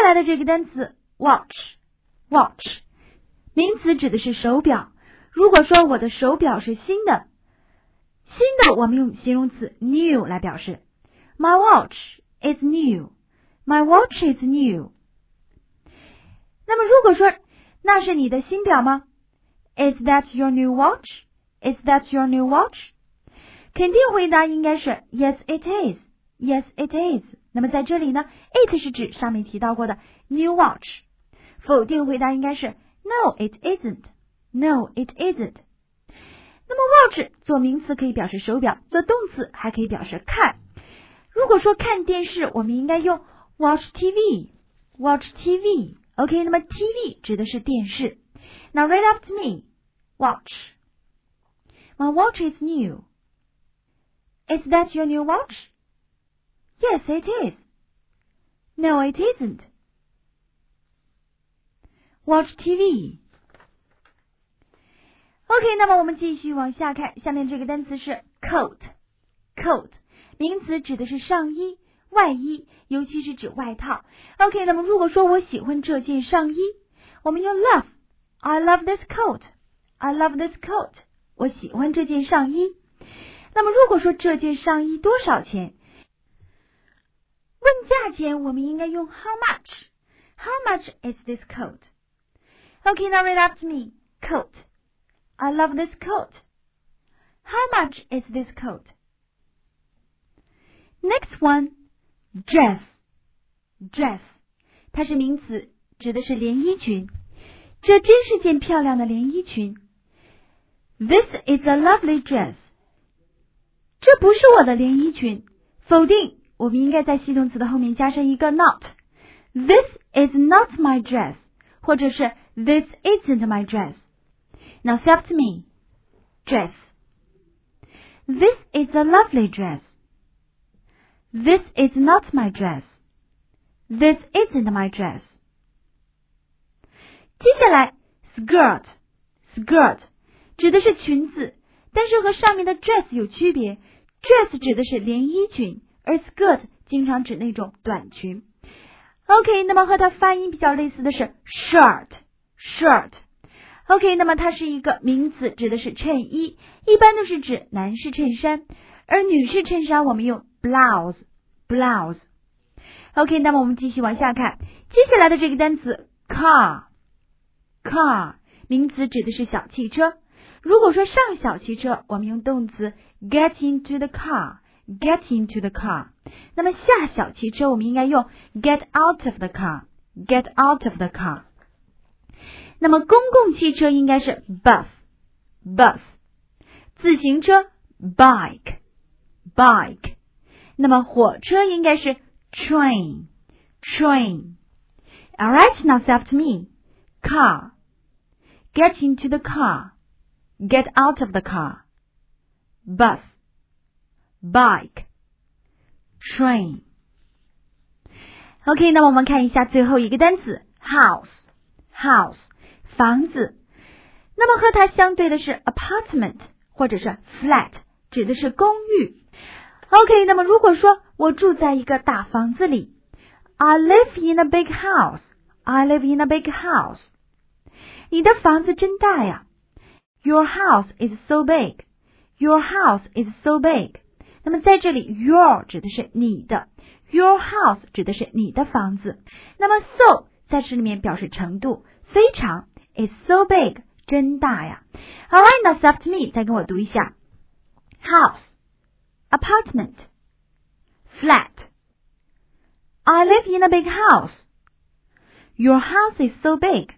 来的这个单词 watch 名词指的是手表。如果说我的手表是新的我们用形容词 new 来表示。My watch is new. My watch is new. 那么如果说那是你的新表吗？ Is that your new watch? Is that your new watch? 肯定回答应该是 Yes it is. Yes it is. 那么在这里呢 it 是指上面提到过的 new watch。 否定回答应该是 No it isn't. No it isn't. 那么 watch 做名词可以表示手表，做动词还可以表示看。如果说看电视，我们应该用 watch TV. Watch TV. OK, 那么 TV 指的是电视。Now read after me. Watch. My watch is new. Is that your new watch? Yes, it is. No, it isn't. Watch TV. OK, 那么我们继续往下看，下面这个单词是 coat. Coat 名词指的是上衣、外衣，尤其是指外套。OK, 那么如果说我喜欢这件上衣，我们用 love. I love this coat. I love this coat. 我喜欢这件上衣。那么如果说这件上衣多少钱？问价钱我们应该用 how much. How much is this coat? OK, now read after me. Coat. I love this coat. How much is this coat? Next one, dress. Dress 它是名词，指的是连衣裙。这真是件漂亮的连衣裙。This is a lovely dress. 这不是我的连衣裙。否定，我们应该在系动词的后面加上一个 not. This is not my dress. 或者是 This isn't my dress. Now say after me. Dress. This is a lovely dress. This is not my dress. This isn't my dress. 接下来 skirt. Skirt 指的是裙子，但是和上面的 dress 有区别。dress 指的是连衣裙，而 skirt 经常指那种短裙。OK, 那么和它发音比较类似的是 shirt. OK, 那么它是一个名词，指的是衬衣，一般都是指男士衬衫，而女士衬衫我们用 blouse. OK, 那么我们继续往下看，接下来的这个单词 car.名词指的是小汽车。如果说上小汽车，我们用动词 get into the car. 那么下小汽车我们应该用 get out of the car. 那么公共汽车应该是 bus. 自行车 bike. 那么火车应该是 train. Alright, now say after me. Car. Get into the car. Get out of the car. Bus. Bike. Train. OK, 那么我们看一下最后一个单词 house. 房子。那么和它相对的是 apartment 或者是 flat, 指的是公寓。OK, 那么如果说我住在一个大房子里 I live in a big house. 你的房子真大呀。Your house is so big. 那么在这里 your 指的是你的， your house 指的是你的房子。那么 so 在这里面表示程度，非常 is so big 真大呀。Alright, now say after me, 再跟我读一下 house, apartment, flat. I live in a big house. Your house is so big.